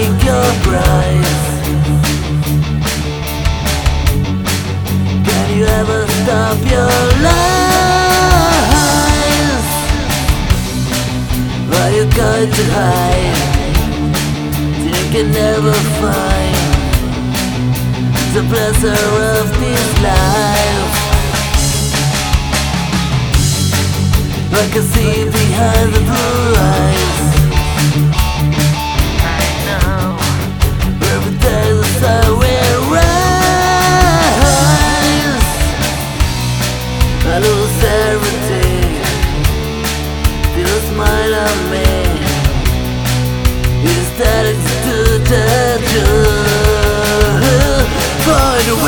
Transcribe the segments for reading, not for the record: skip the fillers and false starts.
take your prize? Can you ever stop your lies? Why you going to hide? You can never find the pleasure of this life. I can see behind the blue eyes. Every day the sun will rise. I lose everything. Feel a smile on me. You started to do the truth. Find a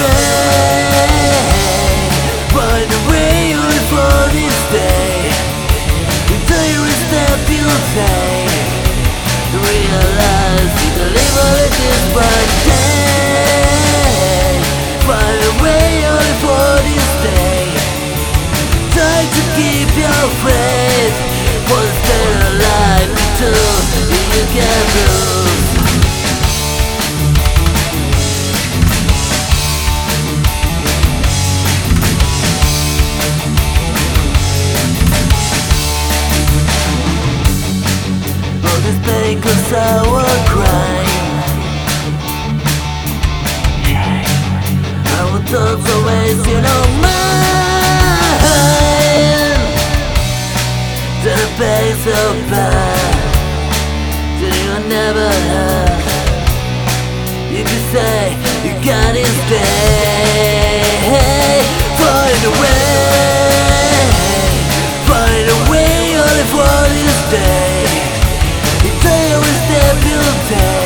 way only for this day. Every step you take, realize you can live all of this one day. Find a way only for this day. Try to keep your faith. One stay alive until you can lose. Cause I will cry. I will talk always, you know, mine. To the pace of bad, till you never heard. You can say you gotta stay. Find a way only for this day. Every step you take.